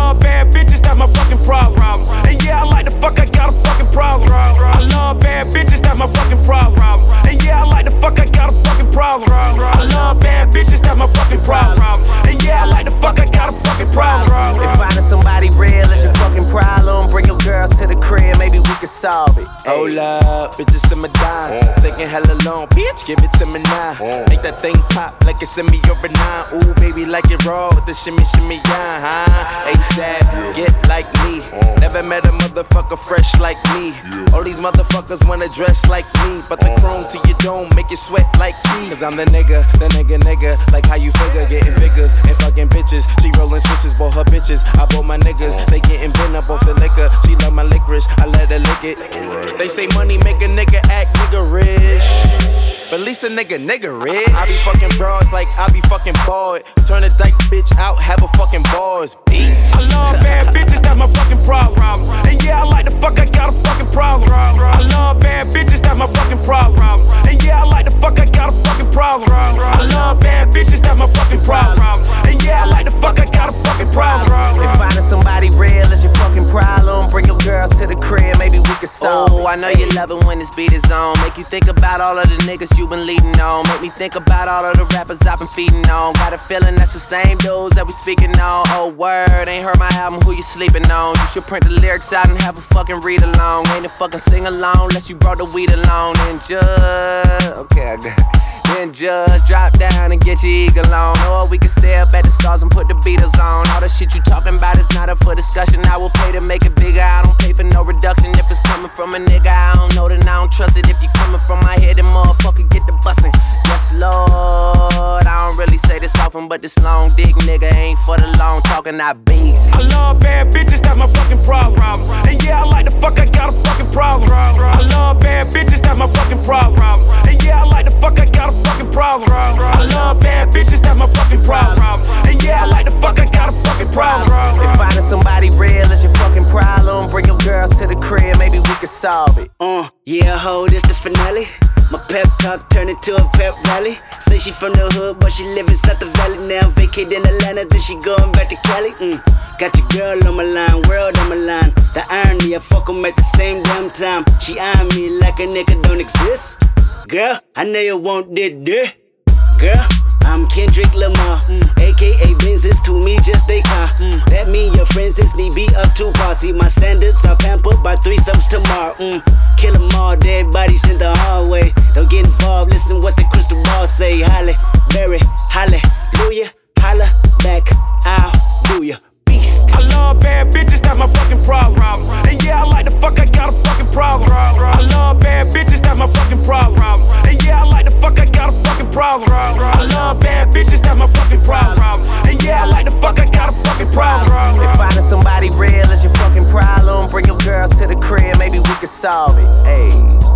love bad bitches, that's my fucking problem. And yeah, I like the fuck, I got a fucking problem. I love bad bitches, that's my fucking problem. And yeah, I like the fuck, I got a fucking problem. I love bad bitches, that's my fucking problem. And yeah, I like the fuck, I got a fucking problem. If finding somebody real is your fucking problem, bring your girls to the crib, maybe we can solve it. Hold up, bitches in my dime. Taking hella long, bitch, give it to me now. Make that thing pop like it's in me over 9. Ooh, baby, like it raw with the shimmy, shimmy, yeah, huh? ASAP, get like me. Never met a motherfucker fresh like me. All these motherfuckers wanna dress like me, but the chrome to your dome make you sweat like me. Cause I'm the nigga, like how you figure, getting figures and fucking bitches. She rolling switches, bought her bitches. I bought my niggas, they getting bent up off the liquor. She love my licorice, I let her lick it. They say money make a nigga act niggerish, but at least a nigga rich. I be fucking broads like I be fucking bored. Turn a dyke bitch out, have a fucking bars. Peace. I love bad bitches, that's my fucking problem. And yeah, I like the fuck, I got a fucking problem. I love bad bitches, that's my fucking problem. And yeah, I like the fuck, I got a fucking problem. I love bad bitches, that's my fucking problem. And yeah, I like the fuck, I got a fucking problem. If finding somebody real is your fucking problem, bring your girls to the crib, maybe we can solve it. I know you love it when this beat is on. Make you think about all of the niggas you been leading on. Make me think about all of the rappers I've been feeding on. Got a feeling that's the same dudes that we speaking on. Oh word, ain't heard my album, who you sleeping on? You should print the lyrics out and have a fucking read along. Ain't a fucking sing along unless you brought the weed along. And just, okay, I got it. Then just drop down and get your eagle on. Or we can stay up at the stars and put the Beatles on. All the shit you talking about is not up for discussion. I will pay to make it bigger, I don't pay for no reduction. If it's coming from a nigga I don't know, then I don't trust it. If you coming from my head, then motherfucker get the bussin'. Yes Lord, I don't really say this often, but this long dick nigga ain't for the long talking, I beast. I love bad bitches, that's my fucking problem. And yeah, I like the fuck, I got a fucking problem. I love bad bitches, that's my fucking problem. And yeah, I like the fuck, I got a fucking problem. I love bad bitches, that's my fucking problem. And yeah, I like the fuck, I got a fucking problem. If finding somebody real is your fucking problem, bring your girls to the crib, maybe we can solve it. Yeah, ho, this the finale. My pep talk turned into a pep rally. Say she from the hood, but she live inside the valley. Now vacate in Atlanta, then she going back to Cali. Got your girl on my line, world on my line. The irony, I fuck 'em at the same damn time. She eyeing me like a nigga don't exist. Girl, I know you want this. Girl, I'm Kendrick Lamar, aka Benz's to me just a car. That mean your friends is need be up to par. See my standards are pampered by threesomes tomorrow. Kill 'em all, dead bodies in the hallway. Don't get involved, listen what the crystal ball say. Halle Berry, hallelujah, holla back, I'll do ya. I love bad bitches, that's my fucking problem. And yeah, I like the fuck, I got a fucking problem. I love bad bitches, that's my fucking problem. And yeah, I like the fuck, I got a fucking problem. I love bad bitches, that's my fucking problem. And yeah, I like the fuck, I got a fucking problem. If finding somebody real is your fucking problem, bring your girls to the crib, maybe we can solve it. Ayy.